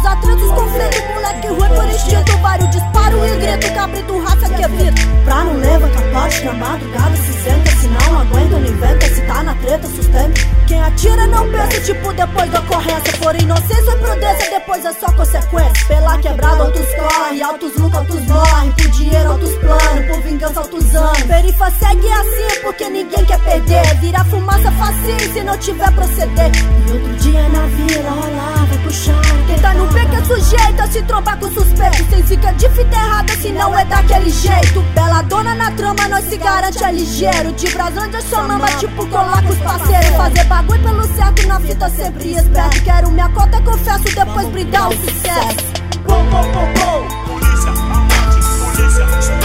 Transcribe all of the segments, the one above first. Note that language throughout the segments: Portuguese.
atrasos, conflito, moleque ruim por instinto. Vários disparos e grito, cabrito, raça que evita. Pra não levar capote na madrugada se senta. Se não aguenta, não inventa, se tá na treta, sustenta. Quem atira não pensa, tipo, depois da ocorrência. Por inocência ou prudência, depois é só consequência. Pela quebrada, outros correm, altos lutam, outros morrem. Por dinheiro, outros planos, por vingança, outros anos. Perifa segue assim, porque ninguém quer perder. Vira fumaça facinho se não tiver proceder. E outro dia na vila rolava, puxar. Quem tá no beco é sujeito a se trombar com suspeito. Sem zica de fita errada, se não é daquele jeito. Bela dona na trama, nós se garante é ligeiro. De Braslândia só mama, tipo colar com os parceiros. Fazer bagulho pelo certo, na fita sempre esperto. Quero minha cota, confesso, depois brindar o sucesso. Polícia, polícia,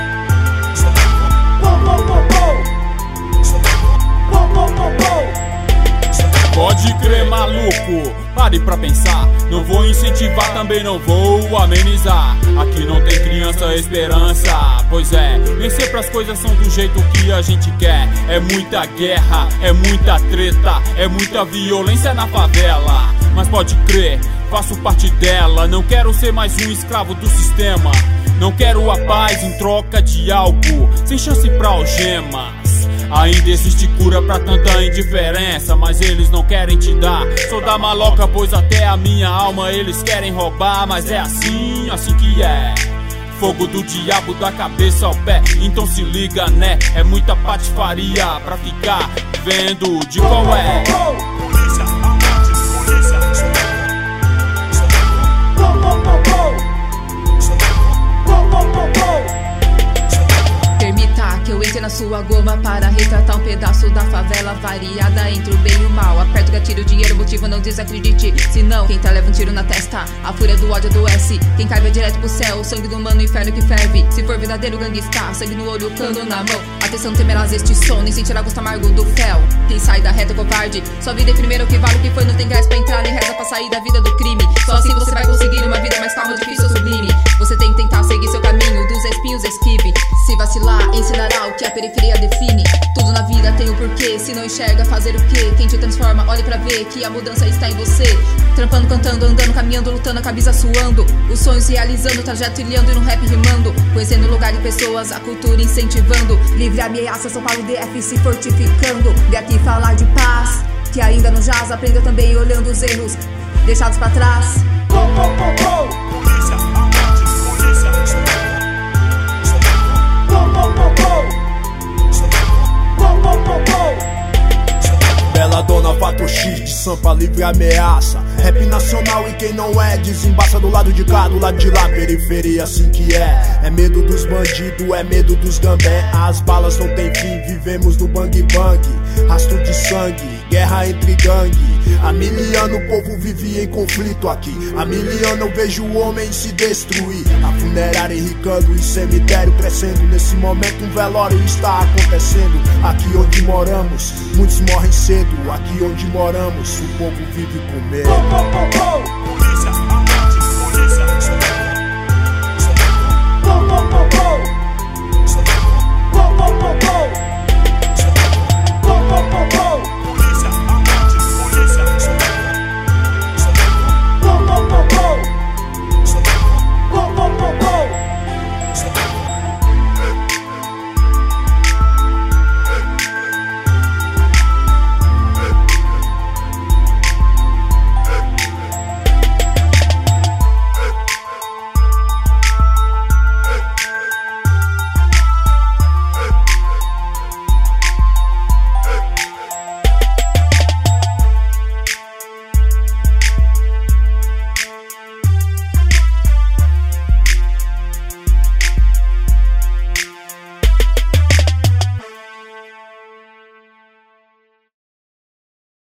pode crer, maluco, pare pra pensar. Não vou incentivar, também não vou amenizar. Aqui não tem criança, esperança. Pois é, nem sempre as coisas são do jeito que a gente quer. É muita guerra, é muita treta, é muita violência na favela. Mas pode crer, faço parte dela. Não quero ser mais um escravo do sistema. Não quero a paz em troca de algo sem chance pra algemas. Ainda existe cura pra tanta indiferença, mas eles não querem te dar. Sou da maloca, pois até a minha alma eles querem roubar. Mas é assim, assim que é. Fogo do diabo da cabeça ao pé, então se liga, né? É muita patifaria pra ficar vendo de qual é. Polícia, polícia, permita que eu entre na sua goma para retratar um pedaço da favela variada entre o bem e o mal. Aperta o gatilho, dinheiro, motivo, não desacredite. Se não, quem tá leva um tiro na testa. A fúria do ódio adoece. Quem cai vai direto pro céu. O sangue do humano, o inferno que ferve. Se for verdadeiro gangsta, sangue no olho, cano na mão. Atenção, temerás este som, nem sentirá gosto amargo do fel. Quem sai da reta covarde, sua vida é primeiro, o que vale o que foi. Não tem gás pra entrar, nem reza pra sair da vida do crime. Só assim você vai conseguir uma vida mais calma, difícil ou sublime. Você tem que tentar seguir seu caminho, dos espinhos esquive. Se vacilar, ensinará o que a periferia define. Tudo na vida tem um porquê, se não enxerga fazer o quê? Quem te transforma, olhe pra ver que a mudança está em você. Trampando, cantando, andando, caminhando, lutando, a cabeça suando. Os sonhos realizando, o trajeto trilhando e no rap rimando. Conhecendo lugar de pessoas, a cultura incentivando. Livre ameaça, São Paulo DF se fortificando. Vem aqui falar de paz, que ainda não jaz. Aprenda também olhando os erros deixados pra trás. Polícia, polícia, Bela dona Fato X de Sampa, livre ameaça. Rap nacional e quem não é desembaça do lado de cá, do lado de lá, periferia assim que é. É medo dos bandidos, é medo dos gambé. As balas não tem fim, vivemos no bang bang. Rastro de sangue, guerra entre gangue. Há 1000 anos o povo vivia em conflito aqui. Há 1000 anos eu vejo o homem se destruir. A funerária enricando e cemitério crescendo. Nesse momento um velório está acontecendo. Aqui onde moramos, muitos morrem cedo. Aqui onde moramos, o povo vive com medo.